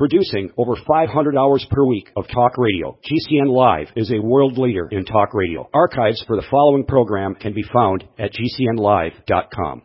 Producing over 500 hours per week of talk radio, GCN Live is a world leader in talk radio. Archives for the following program can be found at gcnlive.com.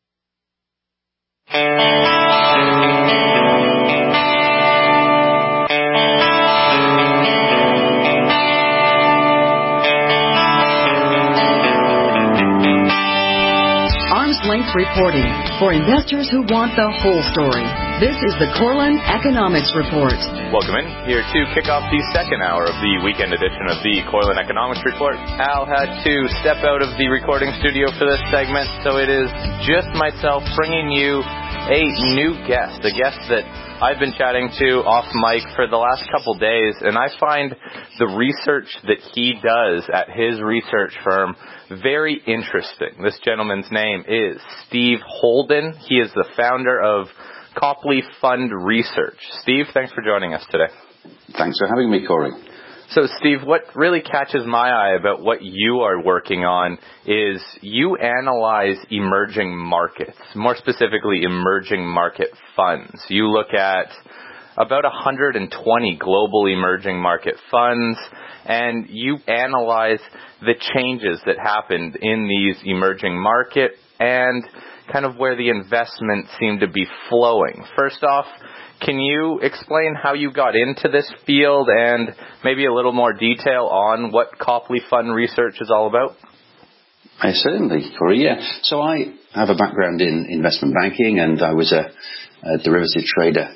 Arm's length reporting for investors who want the whole story. This is the Korelin Economics Report. Welcome in here to kick off the second hour of the weekend edition of the Korelin Economics Report. Al had to step out of the recording studio for this segment, so it is just myself bringing you a new guest, a guest that I've been chatting to off mic for the last couple days, and I find the research that he does at his research firm very interesting. This gentleman's name is Steve Holden. He is the founder of Copley Fund Research. Steve, thanks for joining us today. Thanks for having me, Corey. So, Steve, what really catches my eye about what you are working on is you analyze emerging markets, more specifically emerging market funds. You look at about 120 global emerging market funds, and you analyze the changes that happened in these emerging markets and kind of where the investments seem to be flowing. First off, can you explain how you got into this field and maybe a little more detail on what Copley Fund Research is all about? Certainly, Corey, yeah. So I have a background in investment banking, and I was a derivative trader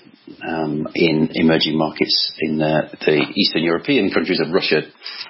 in emerging markets in the Eastern European countries of Russia,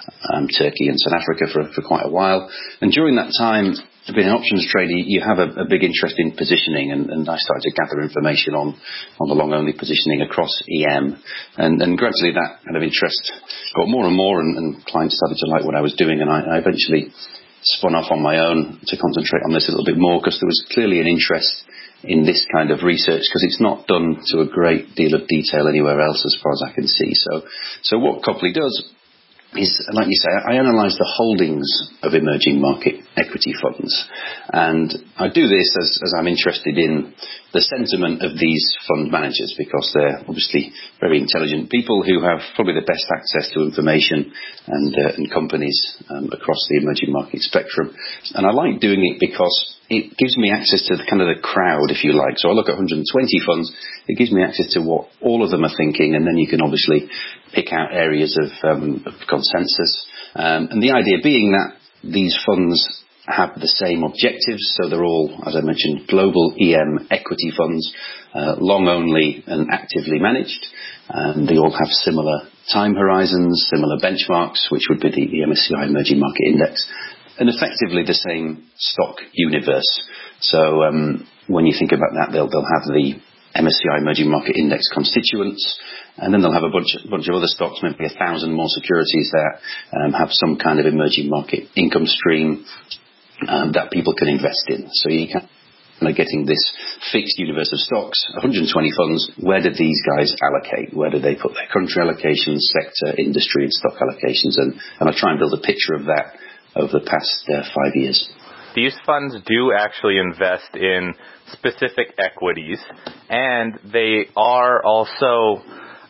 Turkey and South Africa for quite a while. And during that time, being an options trader, you have a big interest in positioning, and I started to gather information on the long-only positioning across EM. And gradually that kind of interest got more and more, and clients started to like what I was doing, and I eventually spun off on my own to concentrate on this a little bit more, because there was clearly an interest in this kind of research, because it's not done to a great deal of detail anywhere else as far as I can see. So what Copley does is, like you say, I analyse the holdings of emerging market equity funds. And I do this as I'm interested in the sentiment of these fund managers, because they're obviously very intelligent people who have probably the best access to information and companies across the emerging market spectrum. And I like doing it because it gives me access to the crowd, if you like. So I look at 120 funds. It gives me access to what all of them are thinking, and then you can obviously pick out areas of consensus. And the idea being that these funds have the same objectives. So they're all, as I mentioned, global EM equity funds, long only and actively managed. They all have similar time horizons, similar benchmarks, which would be the MSCI Emerging Market Index, and effectively the same stock universe. So when you think about that, they'll have the MSCI Emerging Market Index constituents, and then they'll have a bunch of other stocks, maybe 1,000 more securities that have some kind of emerging market income stream that people can invest in. So you can getting this fixed universe of stocks, 120 funds. Where do these guys allocate? Where do they put their country allocations, sector, industry, and stock allocations? And I try and build a picture of that over the past 5 years. These funds do actually invest in specific equities, and they are also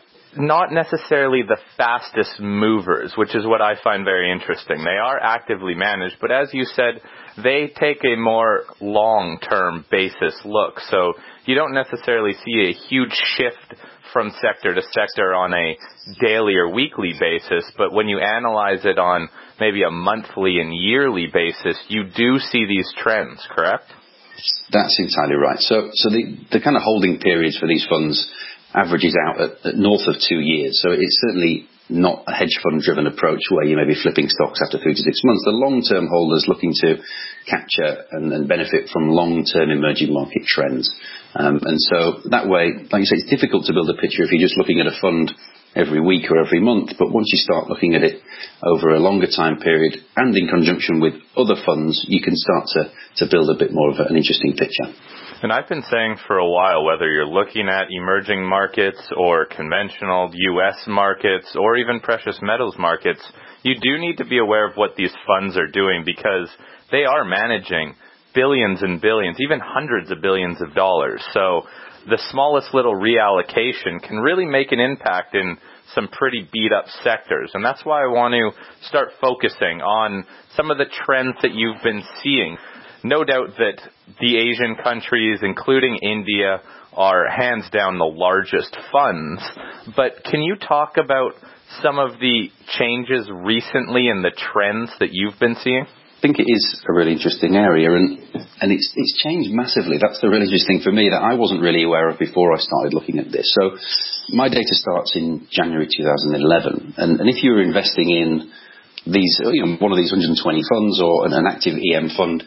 not necessarily the fastest movers, which is what I find very interesting. They are actively managed, but as you said, they take a more long-term basis look. So you don't necessarily see a huge shift from sector to sector on a daily or weekly basis, but when you analyze it on maybe a monthly and yearly basis, you do see these trends, correct? That's entirely right. So the kind of holding periods for these funds averages out at north of 2 years. So it's certainly not a hedge fund driven approach where you may be flipping stocks after 3 to 6 months. The long-term holders looking to capture and benefit from long-term emerging market trends. And so that way, like you say, it's difficult to build a picture if you're just looking at a fund every week or every month. But once you start looking at it over a longer time period and in conjunction with other funds, you can start to build a bit more of an interesting picture. And I've been saying for a while, whether you're looking at emerging markets or conventional U.S. markets or even precious metals markets, you do need to be aware of what these funds are doing, because they are managing billions and billions, even hundreds of billions of dollars. So the smallest little reallocation can really make an impact in some pretty beat up sectors. And that's why I want to start focusing on some of the trends that you've been seeing. No doubt that the Asian countries, including India, are hands down the largest funds. But can you talk about some of the changes recently and the trends that you've been seeing? I think it is a really interesting area, and it's changed massively. That's the really interesting thing for me that I wasn't really aware of before I started looking at this. So my data starts in January 2011, and if you were investing in these, one of these 120 funds or an active EM fund,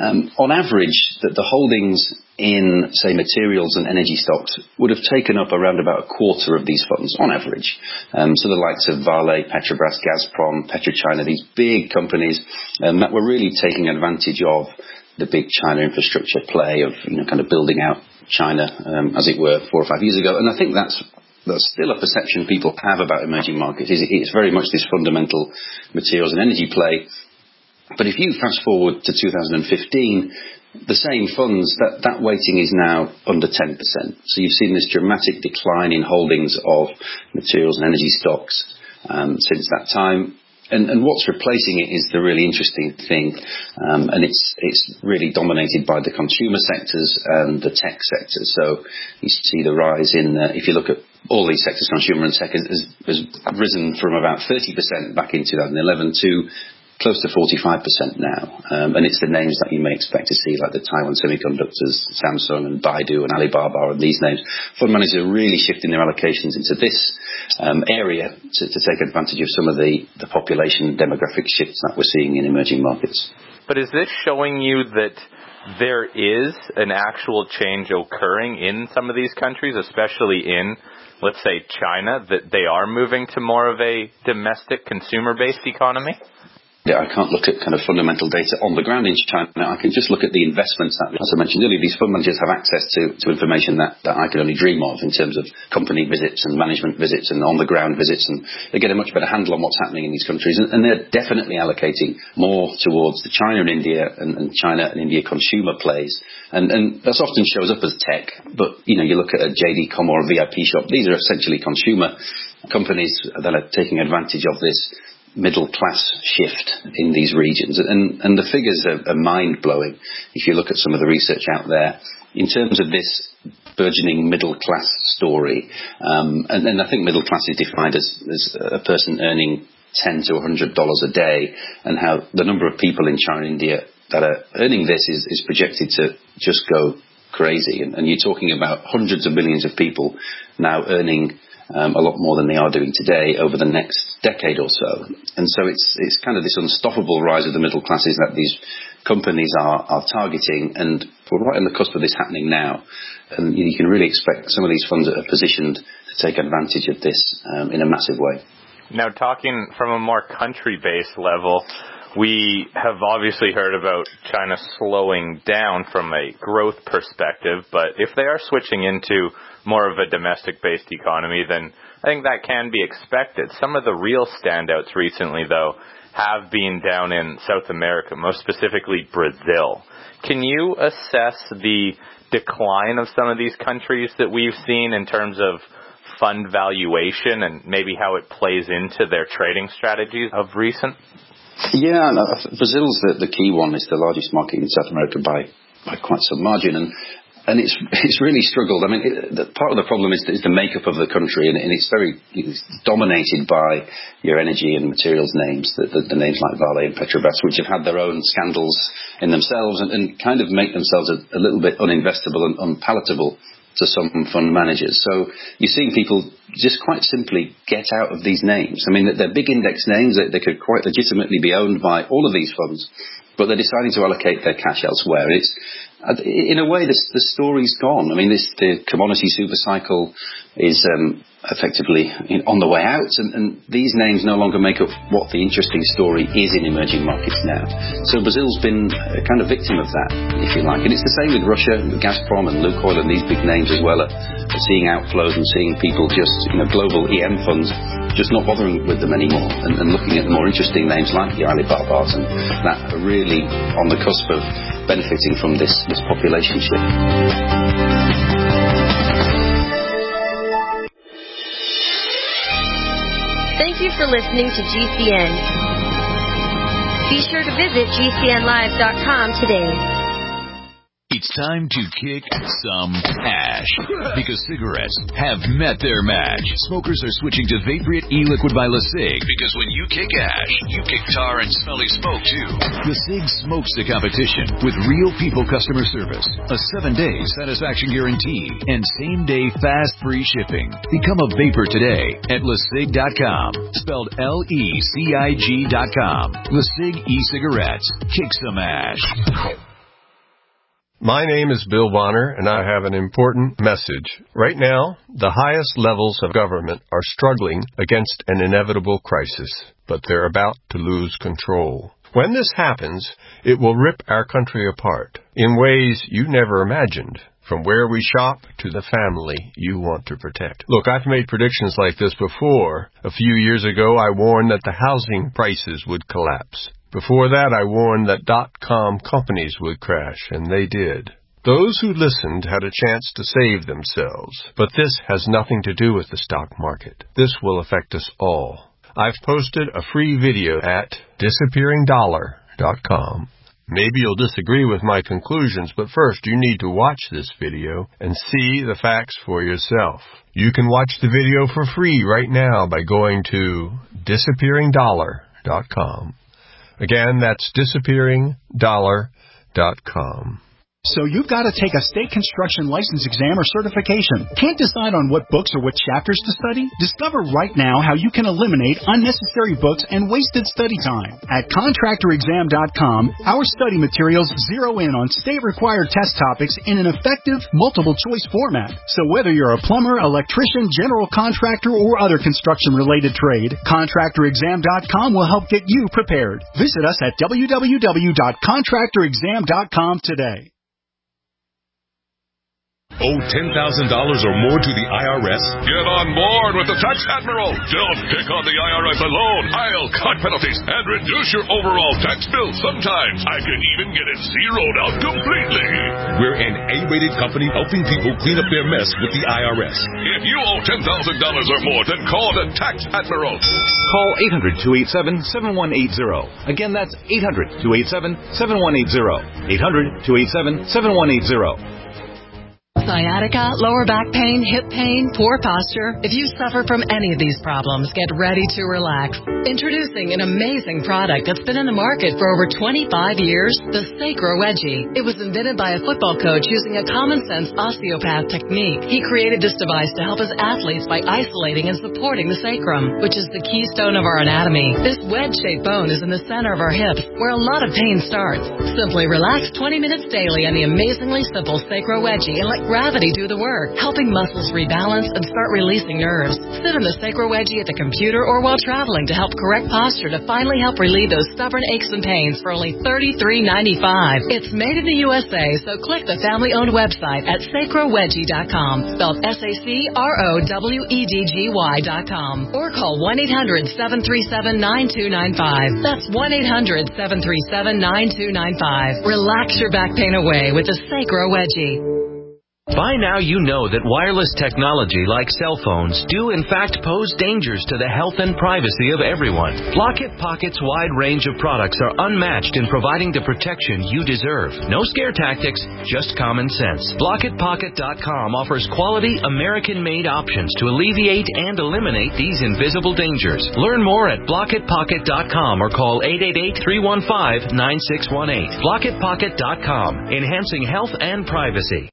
on average, the holdings in, say, materials and energy stocks would have taken up around about a quarter of these funds on average. So the likes of Vale, Petrobras, Gazprom, PetroChina, these big companies that were really taking advantage of the big China infrastructure play of, kind of building out China, as it were, 4 or 5 years ago. And I think that's still a perception people have about emerging markets. It's very much this fundamental materials and energy play. But if you fast forward to 2015, the same funds, that weighting is now under 10%. So you've seen this dramatic decline in holdings of materials and energy stocks since that time. And what's replacing it is the really interesting thing, and it's really dominated by the consumer sectors and the tech sector. So you see the rise in, if you look at all these sectors, consumer and tech has risen from about 30% back in 2011 to close to 45% now. And it's the names that you may expect to see, like the Taiwan Semiconductors, Samsung and Baidu and Alibaba and these names. Fund managers are really shifting their allocations into this area to take advantage of some of the population demographic shifts that we're seeing in emerging markets. But is this showing you that there is an actual change occurring in some of these countries, especially in, let's say, China, that they are moving to more of a domestic consumer-based economy? I can't look at kind of fundamental data on the ground in China. I can just look at the investments that, as I mentioned earlier, these fund managers have access to information that I could only dream of in terms of company visits and management visits and on-the-ground visits, and they get a much better handle on what's happening in these countries. And they're definitely allocating more towards the China and India and China and India consumer plays. And that often shows up as tech, but, you look at a JD.com or a VIP shop, these are essentially consumer companies that are taking advantage of this middle class shift in these regions, and the figures are mind-blowing if you look at some of the research out there in terms of this burgeoning middle class story. And I think middle class is defined as a person earning $10 to $100 a day, and how the number of people in China and India that are earning this is projected to just go crazy, and you're talking about hundreds of millions of people now earning a lot more than they are doing today over the next decade or so. And so it's kind of this unstoppable rise of the middle classes that these companies are targeting, and we're right on the cusp of this happening now. And you can really expect some of these funds that are positioned to take advantage of this in a massive way. Now, talking from a more country-based level, we have obviously heard about China slowing down from a growth perspective, but if they are switching into more of a domestic-based economy, then I think that can be expected. Some of the real standouts recently, though, have been down in South America, most specifically Brazil. Can you assess the decline of some of these countries that we've seen in terms of fund valuation and maybe how it plays into their trading strategies of recent? Yeah, Brazil's the key one. It's the largest market in South America by quite some margin, and it's really struggled. I mean, part of the problem is the makeup of the country, and it's dominated by your energy and materials names, the names like Vale and Petrobras, which have had their own scandals in themselves and kind of make themselves a little bit uninvestable and unpalatable to some fund managers. So you're seeing people just quite simply get out of these names. I mean, they're big index names. They could quite legitimately be owned by all of these funds, but they're deciding to allocate their cash elsewhere. It's, in a way, the story's gone. I mean, the commodity super cycle is effectively on the way out, and these names no longer make up what the interesting story is in emerging markets now. So Brazil's been a kind of victim of that, if you like. And it's the same with Russia, Gazprom and Lukoil and these big names as well are seeing outflows and seeing people just, global EM funds just not bothering with them anymore and looking at the more interesting names like the Alibabas and that are really on the cusp of benefiting from this population shift. Thank you for listening to GCN. Be sure to visit GCNlive.com today. It's time to kick some ash because cigarettes have met their match. Smokers are switching to Vaporite e-liquid by LeSig because when you kick ash, you kick tar and smelly smoke too. LeSig smokes the competition with real people customer service, a 7-day satisfaction guarantee, and same-day fast free shipping. Become a vapor today at LeSig.com, spelled LECIG.com. LeSig e-cigarettes. Kick some ash. My name is Bill Bonner, and I have an important message. Right now, the highest levels of government are struggling against an inevitable crisis, but they're about to lose control. When this happens, it will rip our country apart in ways you never imagined, from where we shop to the family you want to protect. Look, I've made predictions like this before. A few years ago, I warned that the housing prices would collapse. Before that, I warned that .com companies would crash, and they did. Those who listened had a chance to save themselves, but this has nothing to do with the stock market. This will affect us all. I've posted a free video at disappearingdollar.com. Maybe you'll disagree with my conclusions, but first you need to watch this video and see the facts for yourself. You can watch the video for free right now by going to disappearingdollar.com. Again, that's disappearingdollar.com. So you've got to take a state construction license exam or certification. Can't decide on what books or what chapters to study? Discover right now how you can eliminate unnecessary books and wasted study time. At contractorexam.com, our study materials zero in on state-required test topics in an effective, multiple-choice format. So whether you're a plumber, electrician, general contractor, or other construction-related trade, contractorexam.com will help get you prepared. Visit us at www.contractorexam.com today. Owe $10,000 or more to the IRS? Get on board with the Tax Admiral. Don't pick on the IRS alone. I'll cut penalties and reduce your overall tax bill. Sometimes I can even get it zeroed out completely. We're an A-rated company helping people clean up their mess with the IRS. If you owe $10,000 or more, then call the Tax Admiral. Call 800-287-7180. Again, that's 800-287-7180. 800-287-7180. Sciatica, lower back pain, hip pain, poor posture. If you suffer from any of these problems, get ready to relax. Introducing an amazing product that's been in the market for over 25 years, the Sacro Wedgie. It was invented by a football coach using a common-sense osteopath technique. He created this device to help his athletes by isolating and supporting the sacrum, which is the keystone of our anatomy. This wedge-shaped bone is in the center of our hips, where a lot of pain starts. Simply relax 20 minutes daily on the amazingly simple Sacro Wedgie and let gravity do the work, helping muscles rebalance and start releasing nerves. Sit in the Sacro Wedgie at the computer or while traveling to help correct posture to finally help relieve those stubborn aches and pains for only $33.95. It's made in the USA, so click the family-owned website at sacrowedgie.com, spelled SACROWEDGY.com, or call 1-800-737-9295. That's 1-800-737-9295. Relax your back pain away with the Sacro Wedgie. By now you know that wireless technology like cell phones do in fact pose dangers to the health and privacy of everyone. Block-It Pocket's wide range of products are unmatched in providing the protection you deserve. No scare tactics, just common sense. BlockItPocket.com offers quality American-made options to alleviate and eliminate these invisible dangers. Learn more at BlockItPocket.com or call 888-315-9618. BlockItPocket.com, enhancing health and privacy.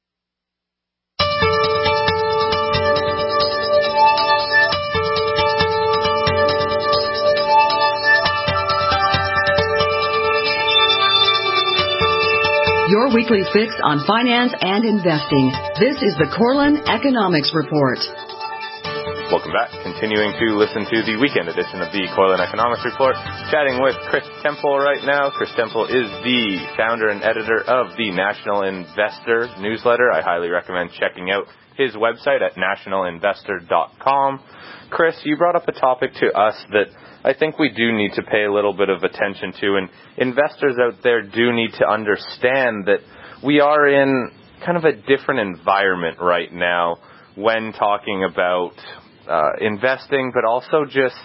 Your weekly fix on finance and investing. This is the Corlin Economics Report. Welcome back. Continuing to listen to the weekend edition of the Corlin Economics Report. Chatting with Chris Temple right now. Chris Temple is the founder and editor of the National Investor newsletter. I highly recommend checking out his website at nationalinvestor.com. Chris, you brought up a topic to us that I think we do need to pay a little bit of attention to, and investors out there do need to understand that we are in kind of a different environment right now when talking about investing, but also just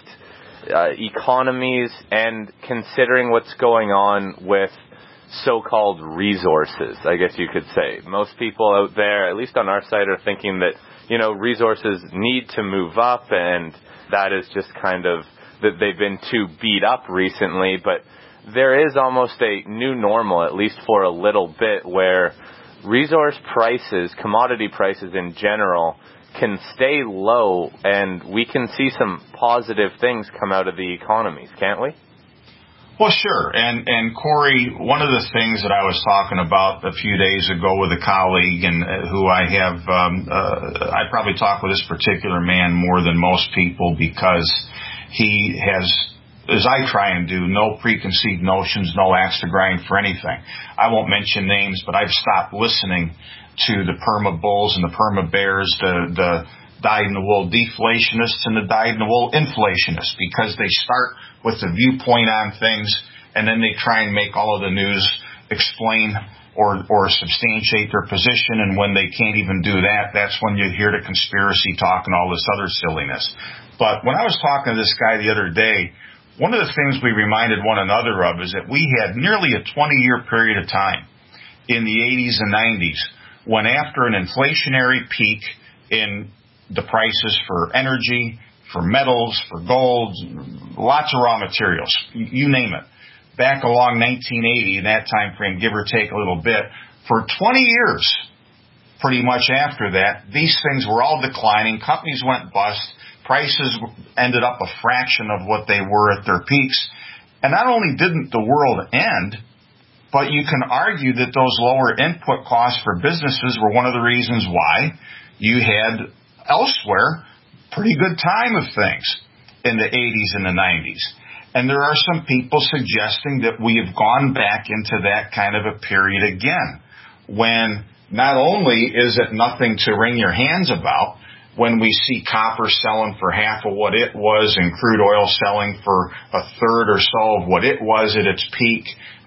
economies and considering what's going on with so-called resources, I guess you could say. Most people out there, at least on our side, are thinking that, resources need to move up, and that is just kind of that they've been too beat up recently. But there is almost a new normal, at least for a little bit, where resource prices, commodity prices in general, can stay low, and we can see some positive things come out of the economies, can't we? Well, sure. And Corey, one of the things that I was talking about a few days ago with a colleague and who I have, I probably talk with this particular man more than most people because he has, as I try and do, no preconceived notions, no axe to grind for anything. I won't mention names, but I've stopped listening to the perma bulls and the perma bears, the dyed-in-the-wool deflationists and the dyed-in-the-wool inflationists, because they start with the viewpoint on things and then they try and make all of the news explain or substantiate their position. And when they can't even do that, that's when you hear the conspiracy talk and all this other silliness. But when I was talking to this guy the other day, one of the things we reminded one another of is that we had nearly a 20-year period of time in the 80s and 90s when, after an inflationary peak in the prices for energy, for metals, for gold, lots of raw materials, you name it, back along 1980, in that time frame, give or take a little bit, for 20 years, pretty much after that, these things were all declining. Companies went bust. Prices ended up a fraction of what they were at their peaks. And not only didn't the world end, but you can argue that those lower input costs for businesses were one of the reasons why you had elsewhere pretty good time of things in the 80s and the 90s. And there are some people suggesting that we have gone back into that kind of a period again, when not only is it nothing to wring your hands about, when we see copper selling for half of what it was and crude oil selling for a third or so of what it was at its peak,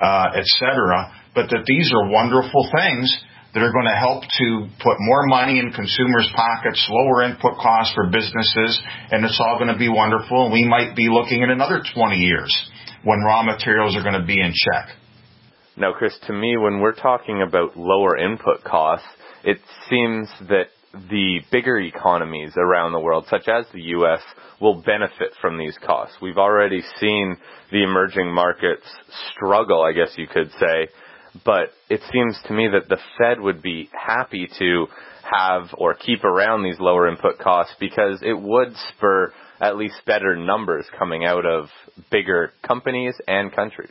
etc., but that these are wonderful things that are going to help to put more money in consumers' pockets, lower input costs for businesses, and it's all going to be wonderful. And we might be looking at another 20 years when raw materials are going to be in check. Now, Chris, to me, when we're talking about lower input costs, it seems that the bigger economies around the world, such as the U.S., will benefit from these costs. We've already seen the emerging markets struggle, I guess you could say, but it seems to me that the Fed would be happy to have or keep around these lower input costs because it would spur at least better numbers coming out of bigger companies and countries.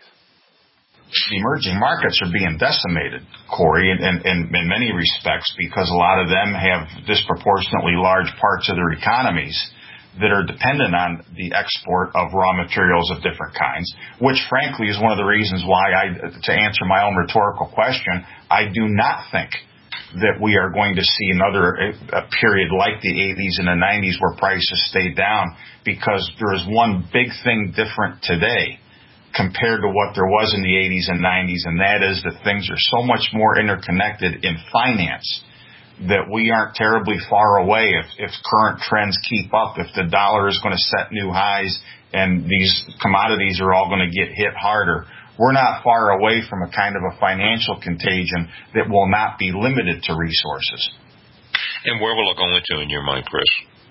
The emerging markets are being decimated, Corey, in many respects, because a lot of them have disproportionately large parts of their economies that are dependent on the export of raw materials of different kinds, which frankly is one of the reasons why to answer my own rhetorical question, I do not think that we are going to see a period like the 80s and the 90s where prices stay down, because there is one big thing different today compared to what there was in the 80s and 90s, and that is that things are so much more interconnected in finance that we aren't terribly far away if current trends keep up, if the dollar is going to set new highs and these commodities are all going to get hit harder. We're not far away from a kind of a financial contagion that will not be limited to resources. And where will it go into in your mind, Chris?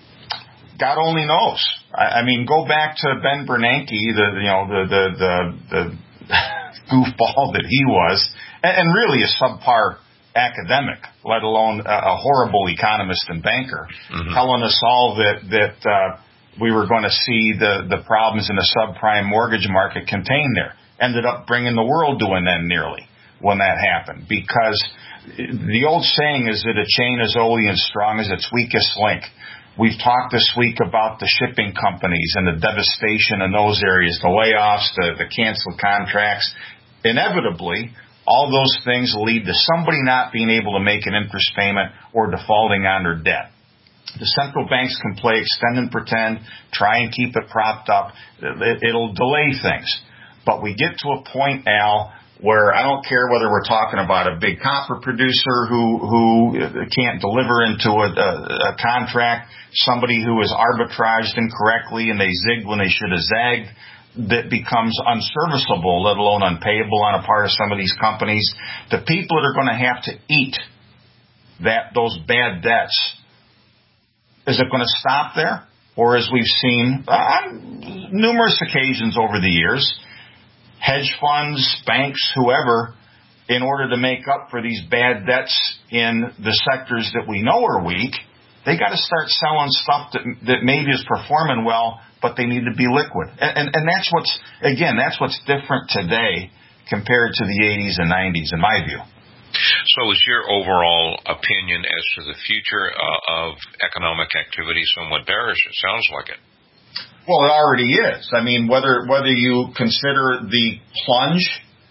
God only knows. I mean, go back to Ben Bernanke, the goofball that he was, and really a subpar academic, let alone a horrible economist and banker, telling us all that we were going to see the problems in the subprime mortgage market contained there. Ended up bringing the world to an end nearly when that happened, because the old saying is that a chain is only as strong as its weakest link. We've talked this week about the shipping companies and the devastation in those areas, the layoffs, the canceled contracts. Inevitably, all those things lead to somebody not being able to make an interest payment or defaulting on their debt. The central banks can play extend and pretend, try and keep it propped up. It'll delay things. But we get to a point, Al, where I don't care whether we're talking about a big copper producer who can't deliver into a contract, somebody who is arbitraged incorrectly and they zigged when they should have zagged, that becomes unserviceable, let alone unpayable on a part of some of these companies. The people that are going to have to eat those bad debts, is it going to stop there? Or as we've seen on numerous occasions over the years, hedge funds, banks, whoever, in order to make up for these bad debts in the sectors that we know are weak, they got to start selling stuff that maybe is performing well, but they need to be liquid. And that's what's different today compared to the 80s and 90s, in my view. So is your overall opinion as to the future of economic activity somewhat bearish? It sounds like it. Well, it already is. I mean, whether you consider the plunge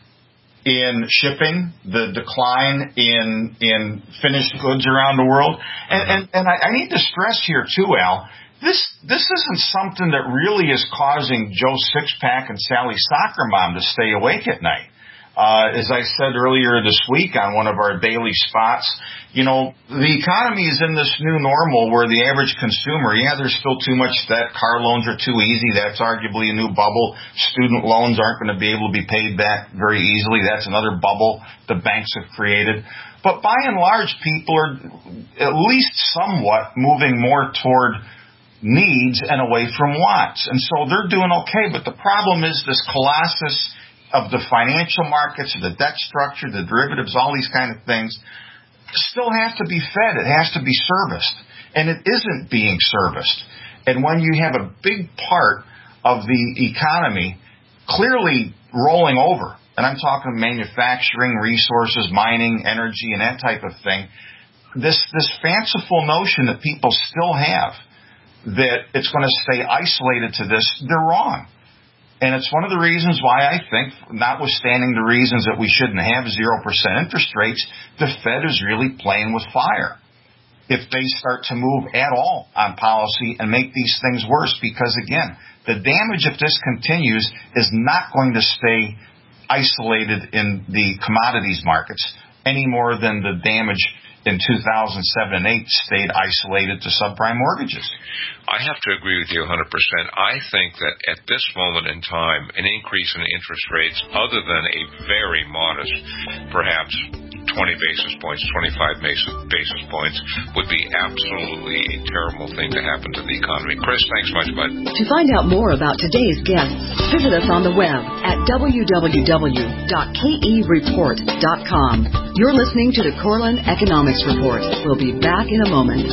in shipping, the decline in finished goods around the world, and I need to stress here too, Al, this isn't something that really is causing Joe Sixpack and Sally Soccer Mom to stay awake at night. As I said earlier this week on one of our daily spots, the economy is in this new normal where the average consumer, there's still too much debt. Car loans are too easy. That's arguably a new bubble. Student loans aren't going to be able to be paid back very easily. That's another bubble the banks have created. But by and large, people are at least somewhat moving more toward needs and away from wants. And so they're doing okay. But the problem is this colossus of the financial markets, the debt structure, the derivatives, all these kind of things, still have to be fed. It has to be serviced. And it isn't being serviced. And when you have a big part of the economy clearly rolling over, and I'm talking manufacturing, resources, mining, energy, and that type of thing, this fanciful notion that people still have that it's going to stay isolated to this, they're wrong. And it's one of the reasons why I think, notwithstanding the reasons that we shouldn't have 0% interest rates, the Fed is really playing with fire if they start to move at all on policy and make these things worse. Because, again, the damage, if this continues, is not going to stay isolated in the commodities markets any more than the damage in 2007 and 8 stayed isolated to subprime mortgages. I have to agree with you 100%. I think that at this moment in time, an increase in interest rates, other than a very modest, perhaps 20 basis points, 25 basis points, would be absolutely a terrible thing to happen to the economy. Chris, thanks much, bud. To find out more about today's guests, visit us on the web at www.kereport.com. You're listening to the Corlin Economics Report. We'll be back in a moment.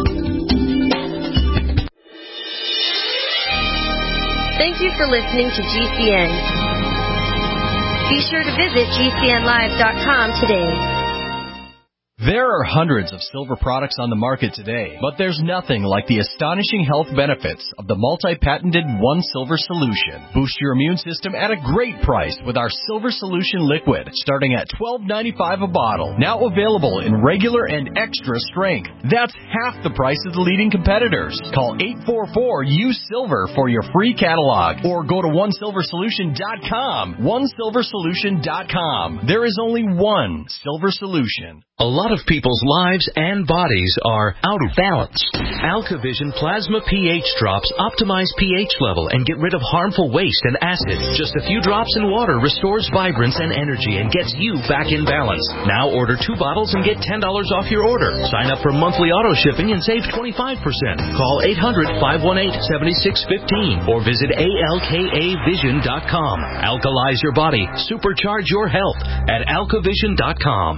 Thank you for listening to GCN. Be sure to visit GCNlive.com today. There are hundreds of silver products on the market today, but there's nothing like the astonishing health benefits of the multi-patented One Silver Solution. Boost your immune system at a great price with our Silver Solution Liquid, starting at $12.95 a bottle. Now available in regular and extra strength. That's half the price of the leading competitors. Call 844-USILVER for your free catalog, or go to OneSilverSolution.com. OneSilverSolution.com. There is only one Silver Solution. A lot of people's lives and bodies are out of balance. AlkaVision Plasma pH drops optimize pH level and get rid of harmful waste and acid. Just a few drops in water restores vibrance and energy and gets you back in balance. Now order 2 bottles and get $10 off your order. Sign up for monthly auto shipping and save 25%. Call 800-518-7615 or visit alkavision.com. Alkalize your body. Supercharge your health at alkavision.com.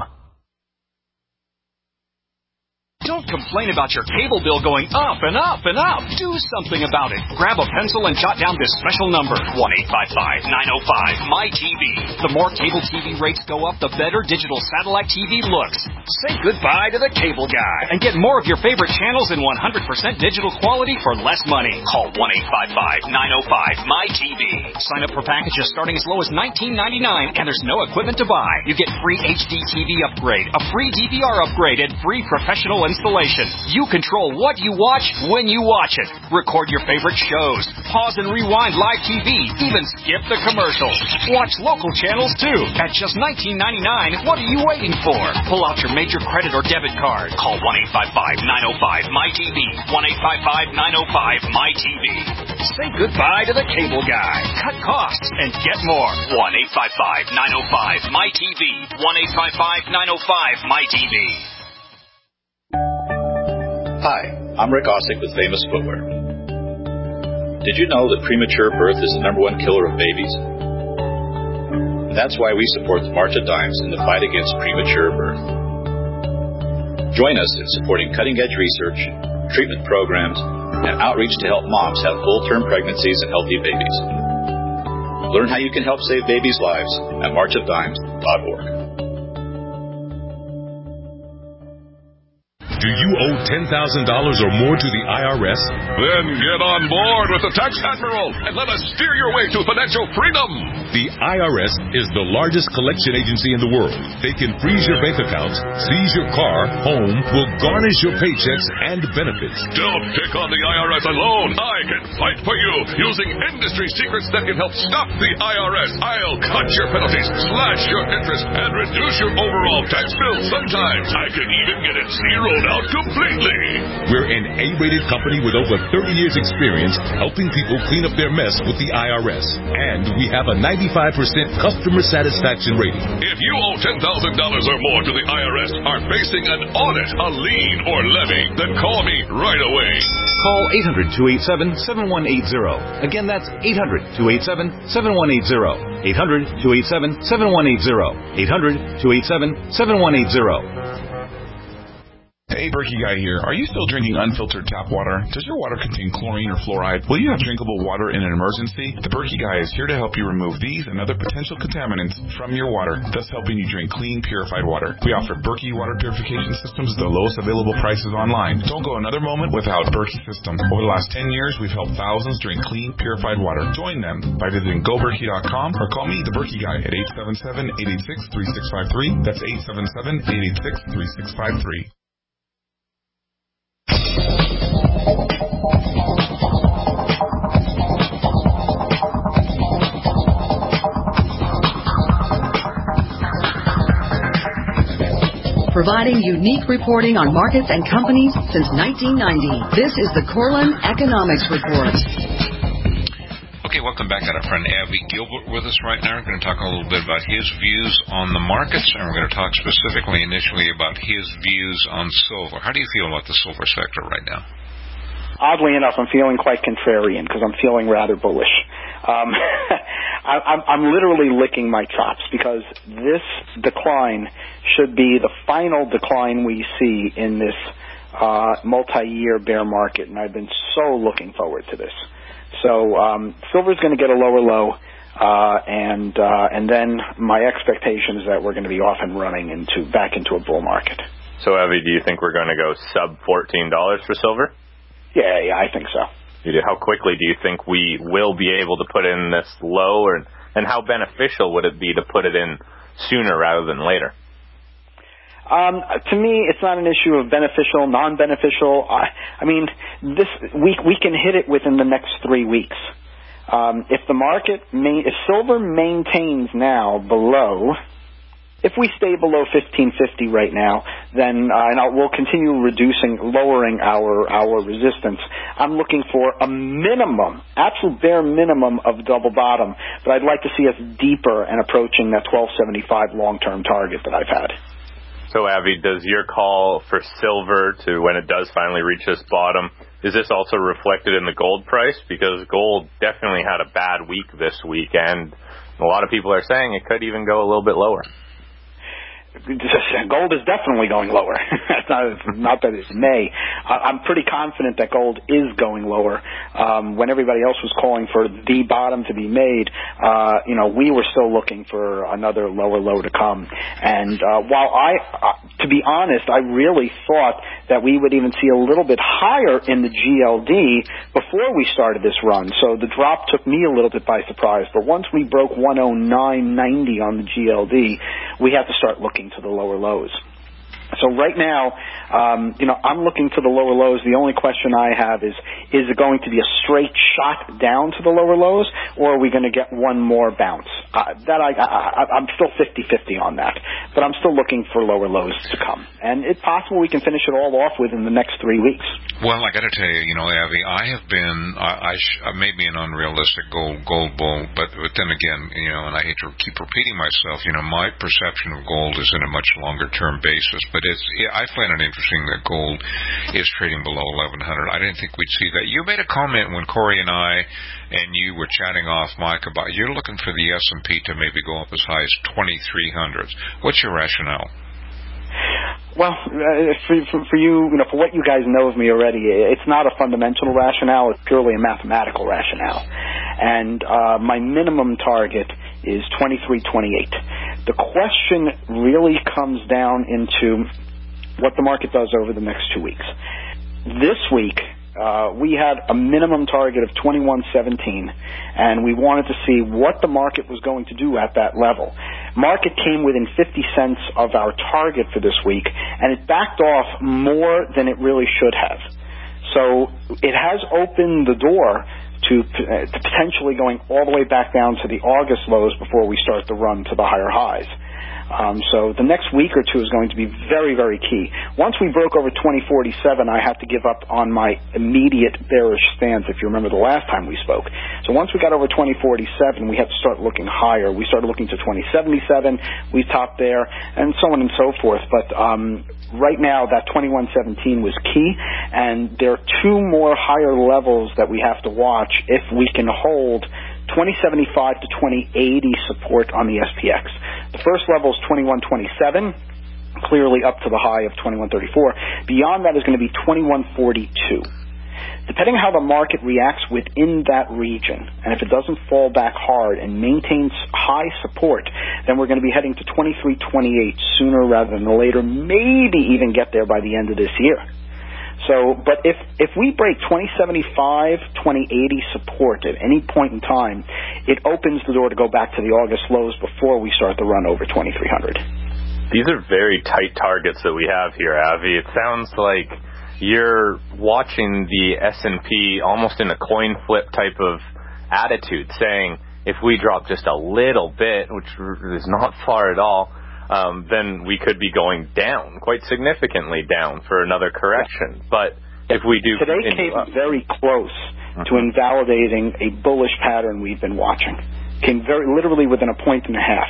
Don't complain about your cable bill going up and up and up. Do something about it. Grab a pencil and jot down this special number, 1-855-905-MY-TV. The more cable TV rates go up, the better digital satellite TV looks. Say goodbye to the cable guy and get more of your favorite channels in 100% digital quality for less money. Call 1-855-905-MY-TV. Sign up for packages starting as low as $19.99, and there's no equipment to buy. You get free HD TV upgrade, a free DVR upgrade, and free professional installation. installation. You control what you watch when you watch it. Record your favorite shows. Pause and rewind live TV. Even skip the commercials. Watch local channels too. At just $19.99, what are you waiting for? Pull out your major credit or debit card. Call 1-855-905-MyTV. 1-855-905-MyTV. Say goodbye to the cable guy. Cut costs and get more. 1-855-905-MyTV. 1-855-905-MyTV. Hi, I'm Rick Ossick with Famous Footwear. Did you know that premature birth is the #1 killer of babies? That's why we support the March of Dimes in the fight against premature birth. Join us in supporting cutting-edge research, treatment programs, and outreach to help moms have full-term pregnancies and healthy babies. Learn how you can help save babies' lives at marchofdimes.org. Do you owe $10,000 or more to the IRS? Then get on board with the Tax Admiral and let us steer your way to financial freedom. The IRS is the largest collection agency in the world. They can freeze your bank accounts, seize your car, home, will garnish your paychecks and benefits. Don't pick on the IRS alone. I can fight for you using industry secrets that can help stop the IRS. I'll cut your penalties, slash your interest, and reduce your overall tax bill. Sometimes I can even get it zeroed out completely. We're an A-rated company with over 30 years experience helping people clean up their mess with the IRS. And we have a 95% customer satisfaction rating. If you owe $10,000 or more to the IRS, are facing an audit, a lien, or levy, then call me right away. Call 800-287-7180. Again, that's 800-287-7180. 800-287-7180. 800-287-7180. Hey, Berkey Guy here. Are you still drinking unfiltered tap water? Does your water contain chlorine or fluoride? Will you have drinkable water in an emergency? The Berkey Guy is here to help you remove these and other potential contaminants from your water, thus helping you drink clean, purified water. We offer Berkey water purification systems at the lowest available prices online. Don't go another moment without Berkey system. Over the last 10 years, we've helped thousands drink clean, purified water. Join them by visiting GoBerkey.com or call me, the Berkey Guy, at 877-886-3653. That's 877-886-3653. Providing unique reporting on markets and companies since 1990. This is the Corlin Economics Report. Okay, welcome back. Got our friend Avi Gilbert with us right now. We're going to talk a little bit about his views on the markets, and we're going to talk specifically initially about his views on silver. How do you feel about the silver sector right now? Oddly enough, I'm feeling quite contrarian because I'm feeling rather bullish. I'm literally licking my chops because this decline should be the final decline we see in this multi-year bear market, and I've been so looking forward to this. So silver's going to get a lower low, and then my expectation is that we're going to be off and running back into a bull market. So, Avi, do you think we're going to go sub $14 for silver? Yeah, I think so. How quickly do you think we will be able to put in this low, and how beneficial would it be to put it in sooner rather than later? To me, it's not an issue of beneficial, non-beneficial. I mean, we can hit it within the next 3 weeks. If silver maintains now below. If we stay below 1550 right now, then we'll continue lowering our resistance. I'm looking for a minimum, absolute bare minimum of double bottom, but I'd like to see us deeper and approaching that 1275 long-term target that I've had. So, Avi, does your call for silver to when it does finally reach this bottom, is this also reflected in the gold price? Because gold definitely had a bad week this week, and a lot of people are saying it could even go a little bit lower. Gold is definitely going lower. Not that it may. I'm pretty confident that gold is going lower. When everybody else was calling for the bottom to be made, we were still looking for another lower low to come. And while to be honest, I really thought that we would even see a little bit higher in the GLD before we started this run. So the drop took me a little bit by surprise. But once we broke 109.90 on the GLD, we had to start looking to the lower lows. So right now, I'm looking to the lower lows. The only question I have is it going to be a straight shot down to the lower lows, or are we going to get one more bounce? I'm still 50-50 on that, but I'm still looking for lower lows to come. And it's possible we can finish it all off within the next 3 weeks. Well, I got to tell you, Avi, I have been, I may be an unrealistic gold bull, but then again, and I hate to keep repeating myself, my perception of gold is in a much longer term basis. But I find it interesting that gold is trading below 1,100. I didn't think we'd see that. You made a comment when Corey and I and you were chatting off mic about you're looking for the S&P to maybe go up as high as 2,300. What's your rationale? Well, for you, for what you guys know of me already, it's not a fundamental rationale. It's purely a mathematical rationale. And my minimum target is 23.28. The question really comes down into what the market does over the next 2 weeks. This week, we had a minimum target of 21.17, and we wanted to see what the market was going to do at that level. Market came within 50 cents of our target for this week, and it backed off more than it really should have. So it has opened the door to potentially going all the way back down to the August lows before we start the run to the higher highs. So the next week or two is going to be very, very key. Once we broke over 2047, I had to give up on my immediate bearish stance, if you remember the last time we spoke. So once we got over 2047, we had to start looking higher. We started looking to 2077. We topped there, and so on and so forth. But right now, that 2117 was key, and there are two more higher levels that we have to watch if we can hold 2075 to 2080 support on the SPX. The first level is 2127, clearly up to the high of 2134. Beyond that is going to be 2142. Depending on how the market reacts within that region, and if it doesn't fall back hard and maintains high support, then we're going to be heading to 2328 sooner rather than later, maybe even get there by the end of this year. So, but if we break 2075, 2080 support at any point in time, it opens the door to go back to the August lows before we start the run over 2300. These are very tight targets that we have here, Avi. It sounds like you're watching the S&P almost in a coin flip type of attitude, saying if we drop just a little bit, which is not far at all, then we could be going down, quite significantly down for another correction. But if we do... Today came very close to invalidating a bullish pattern we've been watching. Came literally within a point and a half.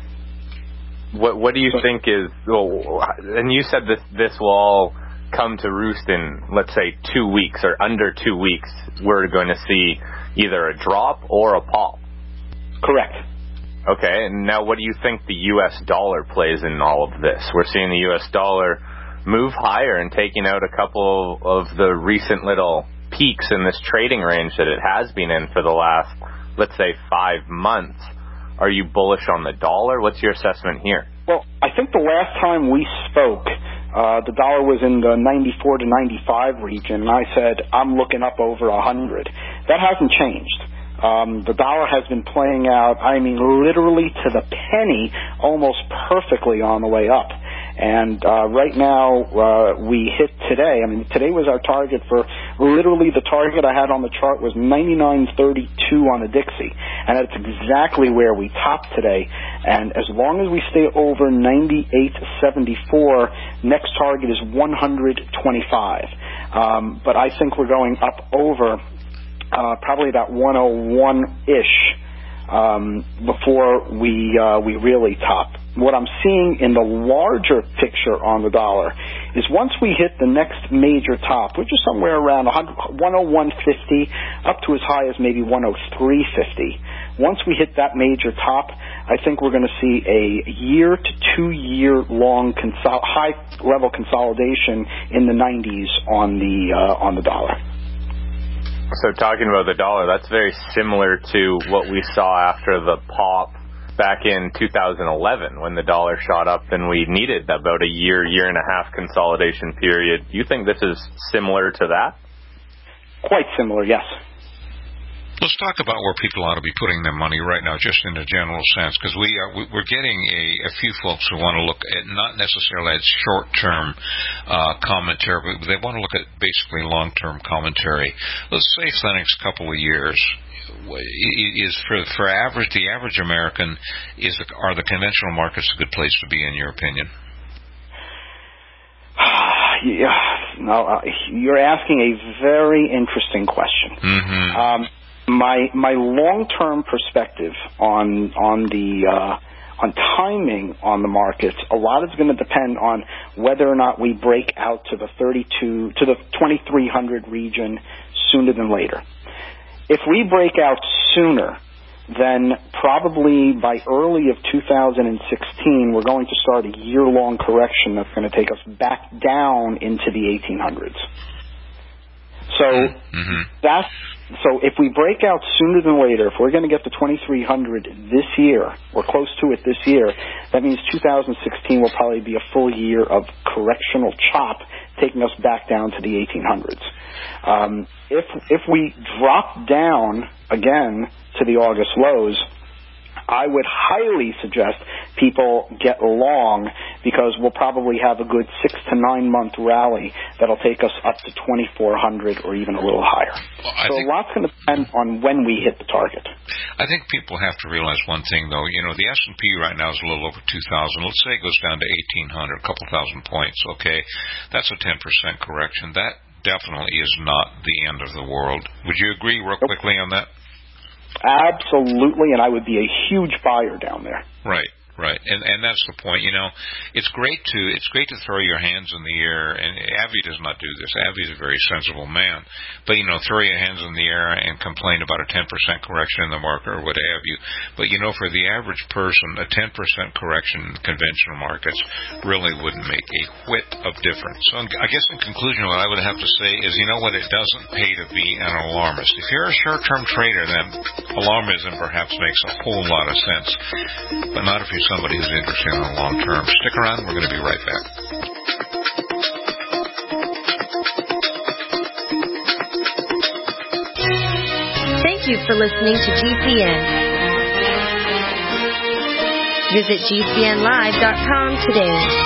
What do you think is... Well, and you said this will all come to roost in, let's say, 2 weeks or under 2 weeks. We're going to see either a drop or a pop. Correct. Okay, and now what do you think the U.S. dollar plays in all of this? We're seeing the U.S. dollar move higher and taking out a couple of the recent little peaks in this trading range that it has been in for the last, let's say, 5 months. Are you bullish on the dollar? What's your assessment here? Well, I think the last time we spoke, the dollar was in the 94 to 95 region, and I said, I'm looking up over 100. That hasn't changed. The dollar has been playing out, literally to the penny, almost perfectly on the way up. And right now, we hit today. Today was our target for, literally the target I had on the chart was 99.32 on the Dixie. And that's exactly where we topped today. And as long as we stay over 98.74, next target is 125. But I think we're going up over... probably about 101-ish before we really top. What I'm seeing in the larger picture on the dollar is once we hit the next major top, which is somewhere around 101.50 up to as high as maybe 103.50. Once we hit that major top, I think we're going to see a year to 2 year long high level consolidation in the 90s on the dollar. So talking about the dollar, that's very similar to what we saw after the pop back in 2011 when the dollar shot up and we needed about a year and a half consolidation period. Do you think this is similar to that? Quite similar, yes. Let's let's talk about where people ought to be putting their money right now, just in a general sense, because we're getting a few folks who want to look at not necessarily at short-term commentary, but they want to look at basically long-term commentary. Let's say for the next couple of years, is for the average American, are the conventional markets a good place to be, in your opinion? Yeah, no, you're asking a very interesting question. Mm-hmm. My long-term perspective on timing on the markets, a lot is going to depend on whether or not we break out to the 2300 region sooner than later. If we break out sooner, then probably by early of 2016, we're going to start a year-long correction that's going to take us back down into the 1800s. So if we break out sooner than later, if we're going to get to 2300 this year, or close to it this year, that means 2016 will probably be a full year of correctional chop, taking us back down to the 1800s. If we drop down again to the August lows, I would highly suggest people get long, because we'll probably have a good 6 to 9 month rally that'll take us up to 2400 or even a little higher. So a lot's going to depend on when we hit the target. I think people have to realize one thing, though. You know, the S&P right now is a little over 2,000. Let's say it goes down to 1,800, a couple thousand points, okay? That's a 10% correction. That definitely is not the end of the world. Would you agree real quickly on that? Absolutely, and I would be a huge buyer down there. Right. And that's the point. You know, it's great to throw your hands in the air, and Avi does not do this. Avi's a very sensible man. But, you know, throw your hands in the air and complain about a 10% correction in the market or what have you. But, you know, for the average person, a 10% correction in conventional markets really wouldn't make a whit of difference. So I guess in conclusion, what I would have to say is, you know what, it doesn't pay to be an alarmist. If you're a short-term trader, then alarmism perhaps makes a whole lot of sense. But not if you're somebody who's interested in the long term. Stick around. We're going to be right back. Thank you for listening to GCN. Visit GCNlive.com today.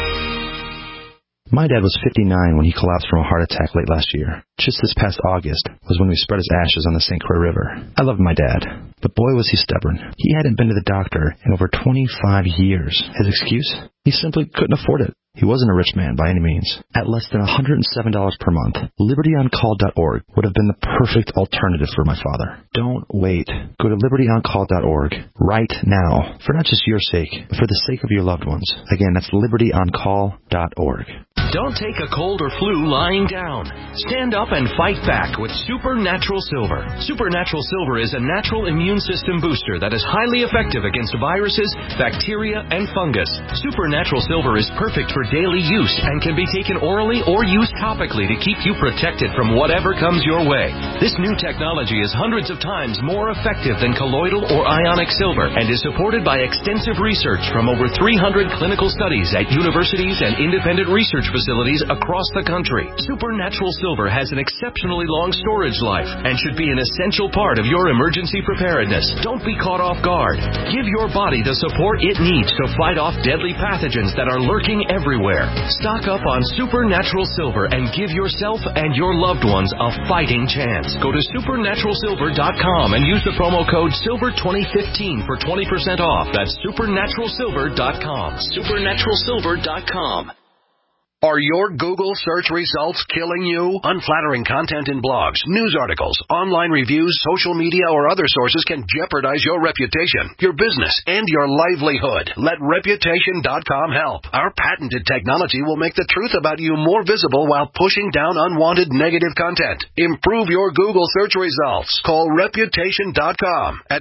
My dad was 59 when he collapsed from a heart attack late last year. Just this past August was when we spread his ashes on the St. Croix River. I loved my dad, but boy was he stubborn. He hadn't been to the doctor in over 25 years. His excuse? He simply couldn't afford it. He wasn't a rich man by any means. At less than $107 per month, LibertyOnCall.org would have been the perfect alternative for my father. Don't wait. Go to LibertyOnCall.org right now, for not just your sake, but for the sake of your loved ones. Again, that's LibertyOnCall.org. Don't take a cold or flu lying down. Stand up and fight back with Supernatural Silver. Supernatural Silver is a natural immune system booster that is highly effective against viruses, bacteria, and fungus. Supernatural Silver is perfect for daily use and can be taken orally or used topically to keep you protected from whatever comes your way. This new technology is hundreds of times more effective than colloidal or ionic silver and is supported by extensive research from over 300 clinical studies at universities and independent research facilities across the country. Supernatural Silver has an exceptionally long storage life and should be an essential part of your emergency preparedness. Don't be caught off guard. Give your body the support it needs to fight off deadly pathogens that are lurking everywhere. Stock up on Supernatural Silver and give yourself and your loved ones a fighting chance. Go to supernaturalsilver.com and use the promo code SILVER2015 for 20% off. That's supernaturalsilver.com. Supernaturalsilver.com. Are your Google search results killing you? Unflattering content in blogs, news articles, online reviews, social media, or other sources can jeopardize your reputation, your business, and your livelihood. Let Reputation.com help. Our patented technology will make the truth about you more visible while pushing down unwanted negative content. Improve your Google search results. Call Reputation.com at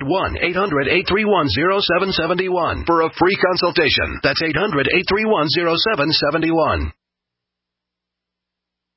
1-800-831-0771 for a free consultation. That's 800-831-0771.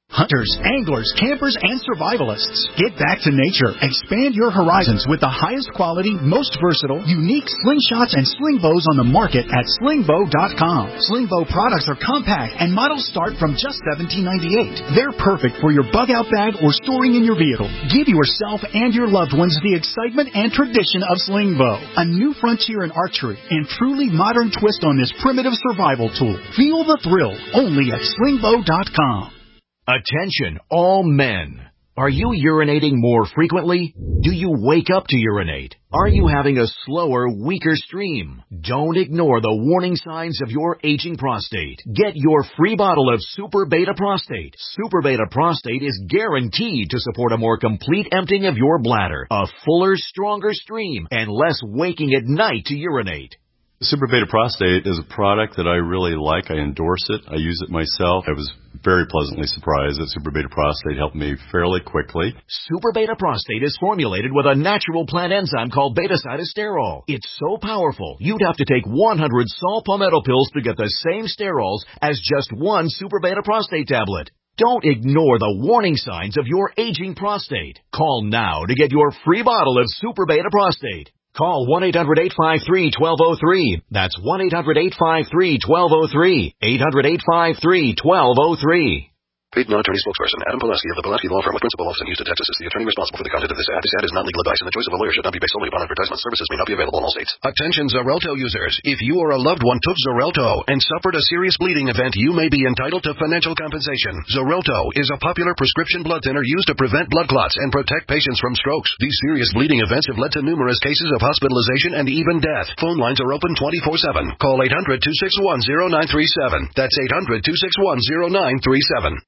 Hunters, anglers, campers, and survivalists. Get back to nature. Expand your horizons with the highest quality, most versatile, unique slingshots and sling bows on the market at slingbow.com. Slingbow products are compact and models start from just $17.98. They're perfect for your bug-out bag or storing in your vehicle. Give yourself and your loved ones the excitement and tradition of Slingbow, a new frontier in archery and truly modern twist on this primitive survival tool. Feel the thrill only at slingbow.com. Attention, all men. Are you urinating more frequently? Do you wake up to urinate? Are you having a slower, weaker stream? Don't ignore the warning signs of your aging prostate. Get your free bottle of Super Beta Prostate. Super Beta Prostate is guaranteed to support a more complete emptying of your bladder, a fuller, stronger stream, and less waking at night to urinate. Super Beta Prostate is a product that I really like. I endorse it. I use it myself. I was very pleasantly surprised that Super Beta Prostate helped me fairly quickly. Super Beta Prostate is formulated with a natural plant enzyme called beta-cytosterol. It's so powerful, you'd have to take 100 saw palmetto pills to get the same sterols as just one Super Beta Prostate tablet. Don't ignore the warning signs of your aging prostate. Call now to get your free bottle of Super Beta Prostate. Call 1-800-853-1203. That's 1-800-853-1203. 800-853-1203. Paid non-attorney spokesperson Adam Pulaski of the Pulaski Law Firm with principal office in Houston, Texas, is the attorney responsible for the content of this ad. This ad is not legal advice, and the choice of a lawyer should not be based solely upon advertisement. Services may not be available in all states. Attention Xarelto users. If you or a loved one took Xarelto and suffered a serious bleeding event, you may be entitled to financial compensation. Xarelto is a popular prescription blood thinner used to prevent blood clots and protect patients from strokes. These serious bleeding events have led to numerous cases of hospitalization and even death. Phone lines are open 24/7. Call 800-261-0937. That's 800-261-0937.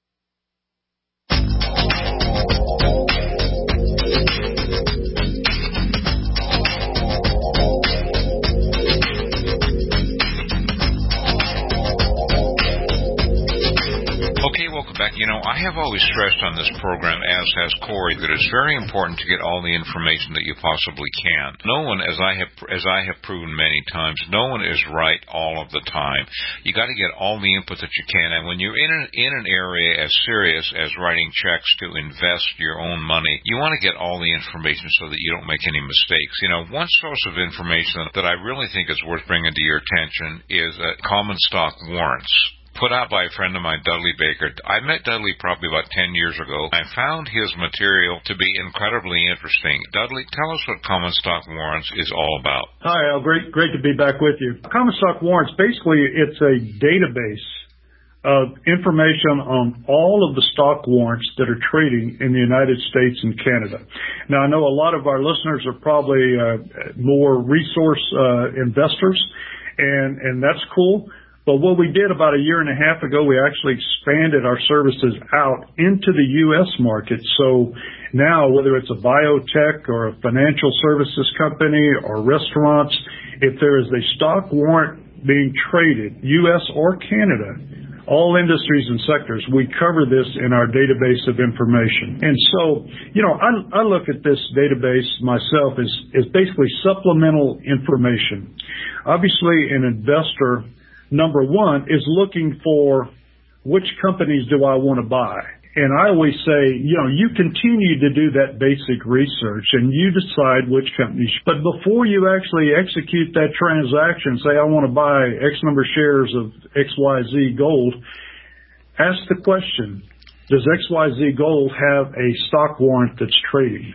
Okay, welcome back. You know, I have always stressed on this program, as has Corey, that it's very important to get all the information that you possibly can. No one, as I have proven many times, no one is right all of the time. You got to get all the input that you can, and when you're in an area as serious as writing checks to invest your own money, you want to get all the information so that you don't make any mistakes. You know, one source of information that I really think is worth bringing to your attention is common stock warrants, put out by a friend of mine, Dudley Baker. I met Dudley probably about 10 years ago. I found his material to be incredibly interesting. Dudley, tell us what common stock warrants is all about. Hi, Al. Great to be back with you. Common stock warrants, basically, it's a database of information on all of the stock warrants that are trading in the United States and Canada. Now, I know a lot of our listeners are probably more resource investors, and that's cool. But what we did about a year and a half ago, we actually expanded our services out into the U.S. market. So now, whether it's a biotech or a financial services company or restaurants, if there is a stock warrant being traded, U.S. or Canada, all industries and sectors, we cover this in our database of information. And so, you know, I look at this database myself as basically supplemental information. Obviously, an investor, number one, is looking for which companies do I want to buy. And I always say, you know, you continue to do that basic research and you decide which companies. But before you actually execute that transaction, say I want to buy X number of shares of XYZ Gold, ask the question, does XYZ Gold have a stock warrant that's trading?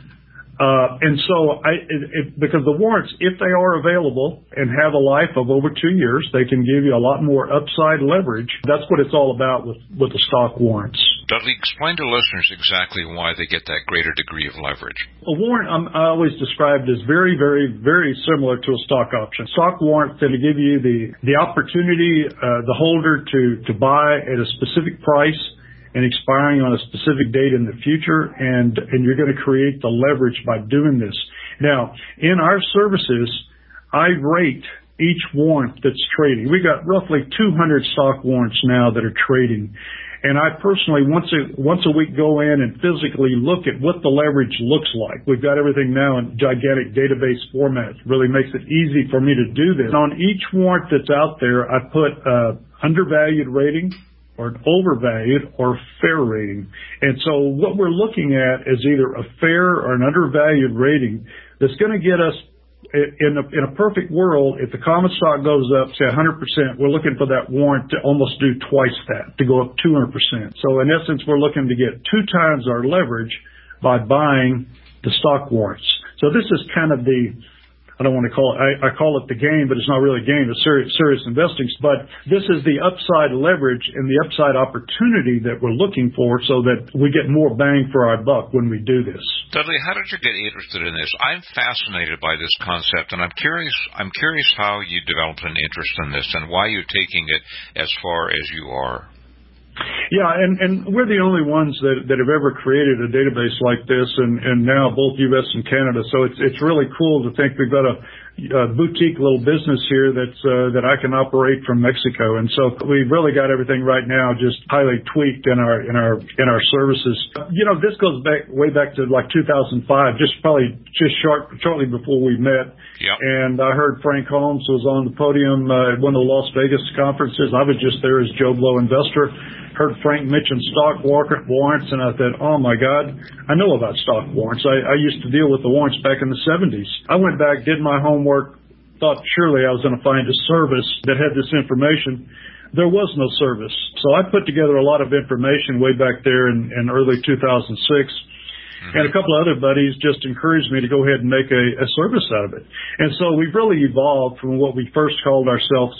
And so, because the warrants, if they are available and have a life of over 2 years, they can give you a lot more upside leverage. That's what it's all about with the stock warrants. Dudley, explain to listeners exactly why they get that greater degree of leverage. A warrant, I always described as very, very, very similar to a stock option. Stock warrants tend to give you the opportunity, the holder to buy at a specific price and expiring on a specific date in the future, and you're going to create the leverage by doing this. Now, in our services, I rate each warrant that's trading. We got roughly 200 stock warrants now that are trading, and I personally once a week go in and physically look at what the leverage looks like. We've got everything now in gigantic database format. It really makes it easy for me to do this. On each warrant that's out there, I put undervalued rating or an overvalued or fair rating. And so what we're looking at is either a fair or an undervalued rating that's going to get us, in a perfect world, if the common stock goes up, say 100%, we're looking for that warrant to almost do twice that, to go up 200%. So in essence, we're looking to get 2 times our leverage by buying the stock warrants. So this is kind of the, I don't want to call it, I call it the game, but it's not really a game, it's serious investing. But this is the upside leverage and the upside opportunity that we're looking for so that we get more bang for our buck when we do this. Dudley, how did you get interested in this? I'm fascinated by this concept, and I'm curious how you developed an interest in this and why you're taking it as far as you are. Yeah, and we're the only ones that have ever created a database like this, and now both U.S. and Canada. So it's really cool to think we've got a boutique little business here that I can operate from Mexico, and so we've really got everything right now just highly tweaked in our services. You know, this goes way back to like 2005, shortly before we met. Yep. And I heard Frank Holmes was on the podium at one of the Las Vegas conferences. I was just there as Joe Blow investor. Heard Frank mention stock warrants, and I thought, oh my God, I know about stock warrants. I used to deal with the warrants back in the 70s. I went back, did my homework, thought surely I was going to find a service that had this information. There was no service. So I put together a lot of information way back there in early 2006. And a couple of other buddies just encouraged me to go ahead and make a service out of it. And so we've really evolved from what we first called ourselves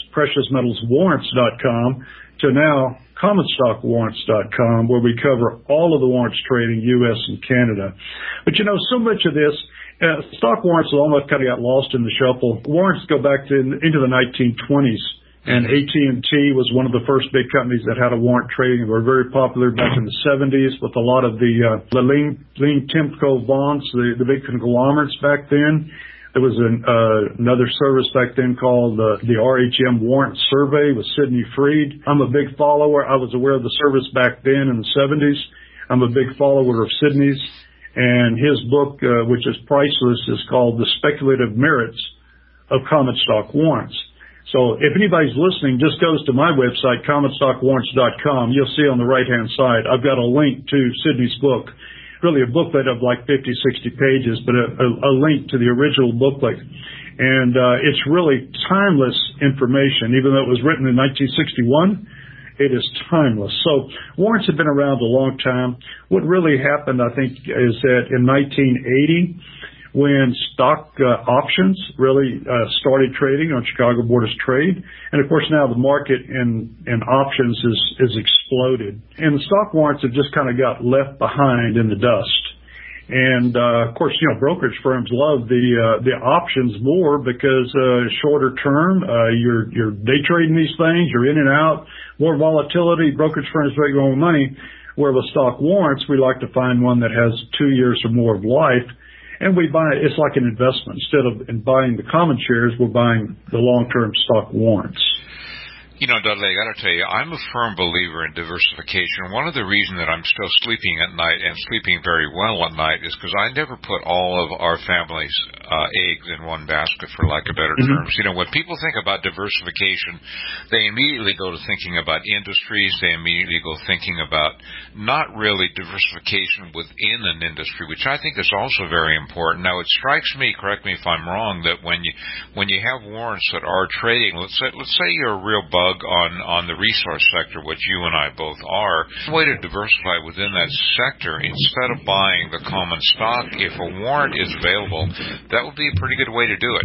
PreciousMetals.Warrants.com to now CommonStockWarrants.com, where we cover all of the warrants trading, U.S. and Canada. But, you know, so much of this, stock warrants almost kind of got lost in the shuffle. Warrants go back into the 1920s. And AT&T was one of the first big companies that had a warrant trading. They were very popular back in the 70s with a lot of the lean Timco bonds, the big conglomerates back then. There was another service back then called the RHM Warrant Survey with Sidney Freed. I'm a big follower. I was aware of the service back then in the 70s. I'm a big follower of Sidney's. And his book, which is priceless, is called The Speculative Merits of Common Stock Warrants. So if anybody's listening, just goes to my website, CommonStockWarrants.com. You'll see on the right-hand side, I've got a link to Sidney's book, really a booklet of like 50, 60 pages, but a link to the original booklet. And it's really timeless information. Even though it was written in 1961, it is timeless. So warrants have been around a long time. What really happened, I think, is that in 1980, when stock options really started trading on Chicago Board of Trade. And, of course, now the market in options is exploded. And the stock warrants have just kind of got left behind in the dust. And, of course, you know, brokerage firms love the options more because shorter term, you're day trading these things, you're in and out, more volatility, brokerage firms make more money. Where with stock warrants, we like to find one that has 2 years or more of life. And we buy it, it's like an investment. Instead of buying the common shares, we're buying the long-term stock warrants. You know, Dudley, I got to tell you, I'm a firm believer in diversification. One of the reasons that I'm still sleeping at night and sleeping very well at night is because I never put all of our family's eggs in one basket, for lack of better terms. You know, when people think about diversification, they immediately go to thinking about industries. They immediately go thinking about not really diversification within an industry, which I think is also very important. Now, it strikes me, correct me if I'm wrong, that when you have warrants that are trading, let's say you're a real bug on the resource sector, which you and I both are, a way to diversify within that sector, instead of buying the common stock, if a warrant is available, that would be a pretty good way to do it.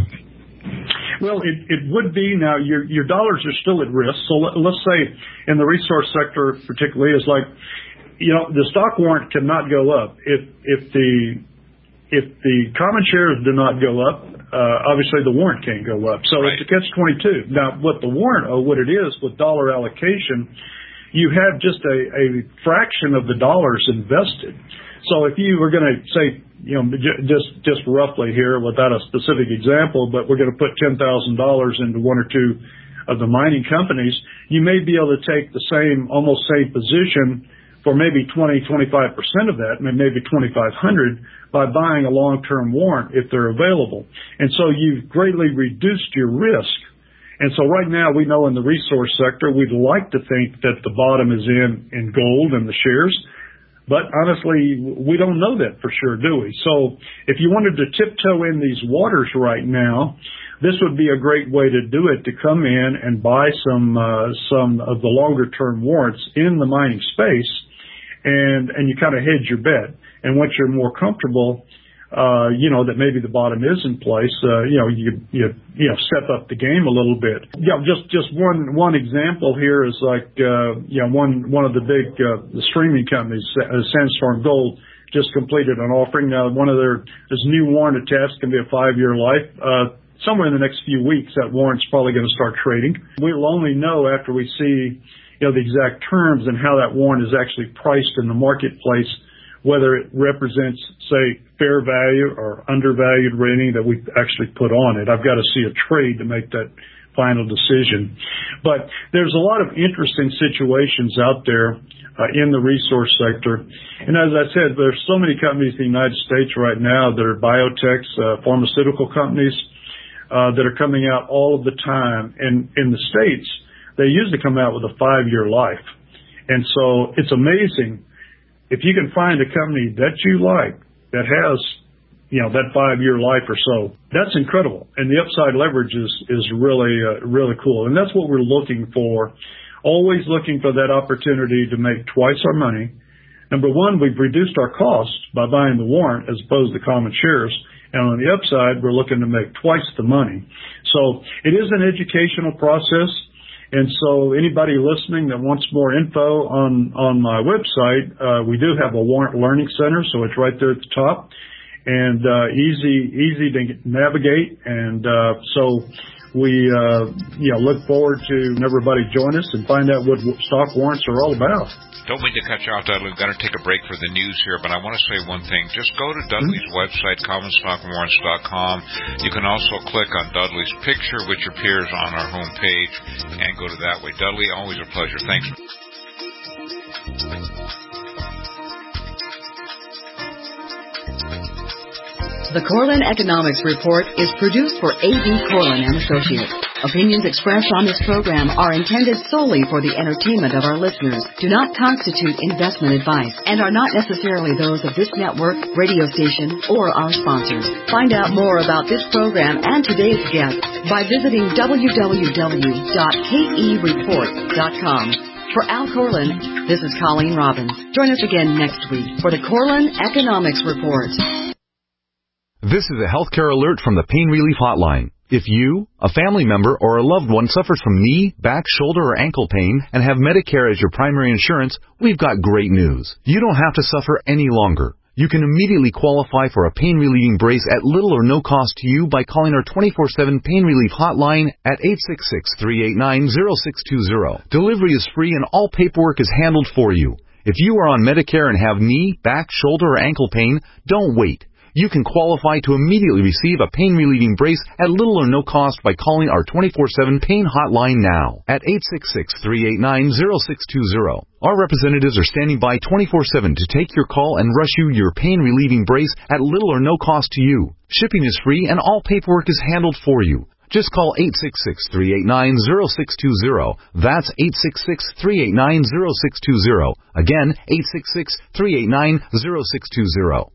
Well, it would be. Now, your dollars are still at risk. So let's say in the resource sector particularly, is like, you know, the stock warrant cannot go up. If the common shares do not go up, obviously the warrant can't go up. So It's a catch-22. Now, what it is with dollar allocation, you have just a fraction of the dollars invested. So if you were going to say, you know, just roughly here without a specific example, but we're going to put $10,000 into one or two of the mining companies, you may be able to take the almost same position for maybe 20, 25% of that, maybe 2,500, by buying a long-term warrant if they're available. And so you've greatly reduced your risk. And so right now we know in the resource sector, we'd like to think that the bottom is in gold and the shares. But honestly, we don't know that for sure, do we? So if you wanted to tiptoe in these waters right now, this would be a great way to do it, to come in and buy some of the longer term warrants in the mining space, and you kind of hedge your bet. And once you're more comfortable, that maybe the bottom is in place, you step up the game a little bit. Just one example here is like, one of the big, the streaming companies, Sandstorm Gold, just completed an offering. Now, this new warrant attached can be a 5-year life. Somewhere in the next few weeks, that warrant's probably going to start trading. We'll only know after we see, the exact terms and how that warrant is actually priced in the marketplace, whether it represents, say, fair value or undervalued rating that we actually put on it. I've got to see a trade to make that final decision. But there's a lot of interesting situations out there in the resource sector. And as I said, there's so many companies in the United States right now that are biotechs, pharmaceutical companies, that are coming out all of the time. And in the States, they usually come out with a 5-year life. And so it's amazing if you can find a company that you like that has, that 5-year life or so. That's incredible. And the upside leverage is really cool. And that's what we're looking for. Always looking for that opportunity to make twice our money. Number one, we've reduced our costs by buying the warrant as opposed to common shares. And on the upside, we're looking to make twice the money. So it is an educational process. And so anybody listening that wants more info on my website, we do have a warrant learning center. So it's right there at the top and easy to navigate. And so we look forward to everybody join us and find out what stock warrants are all about. Don't mean to cut you off, Dudley. We've got to take a break for the news here, but I want to say one thing. Just go to Dudley's website, commonstockwarrants.com. You can also click on Dudley's picture, which appears on our homepage, and go to that way. Dudley, always a pleasure. Thanks. The Corlin Economics Report is produced for A.B. Corlin and Associates. Opinions expressed on this program are intended solely for the entertainment of our listeners, do not constitute investment advice, and are not necessarily those of this network, radio station, or our sponsors. Find out more about this program and today's guest by visiting www.kereport.com. For Al Corlin, this is Colleen Robbins. Join us again next week for the Corlin Economics Report. This is a healthcare alert from the Pain Relief Hotline. If you, a family member, or a loved one suffers from knee, back, shoulder, or ankle pain and have Medicare as your primary insurance, we've got great news. You don't have to suffer any longer. You can immediately qualify for a pain-relieving brace at little or no cost to you by calling our 24/7 Pain Relief Hotline at 866-389-0620. Delivery is free and all paperwork is handled for you. If you are on Medicare and have knee, back, shoulder, or ankle pain, don't wait. You can qualify to immediately receive a pain-relieving brace at little or no cost by calling our 24/7 Pain Hotline now at 866-389-0620. Our representatives are standing by 24/7 to take your call and rush you your pain-relieving brace at little or no cost to you. Shipping is free and all paperwork is handled for you. Just call 866-389-0620. That's 866-389-0620. Again, 866-389-0620.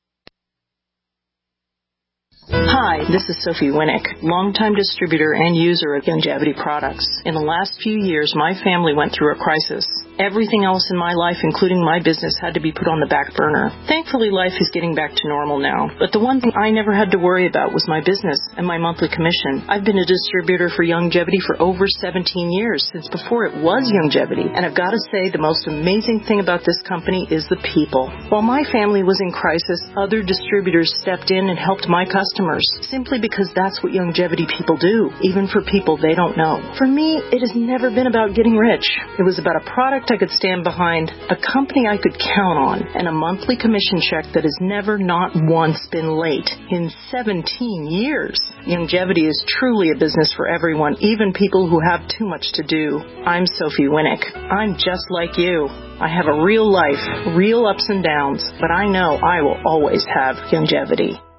Hi, this is Sophie Winnick, longtime distributor and user of Youngevity products. In the last few years, my family went through a crisis. Everything else in my life, including my business, had to be put on the back burner. Thankfully, life is getting back to normal now. But the one thing I never had to worry about was my business and my monthly commission. I've been a distributor for Youngevity for over 17 years, since before it was Youngevity. And I've got to say, the most amazing thing about this company is the people. While my family was in crisis, other distributors stepped in and helped my customers, simply because that's what Youngevity people do, even for people they don't know. For me, it has never been about getting rich. It was about a product I could stand behind, a company I could count on, and a monthly commission check that has never, not once, been late in 17 years. Youngevity is truly a business for everyone, even people who have too much to do. I'm Sophie Winnick. I'm just like you. I have a real life, real ups and downs, but I know I will always have Youngevity.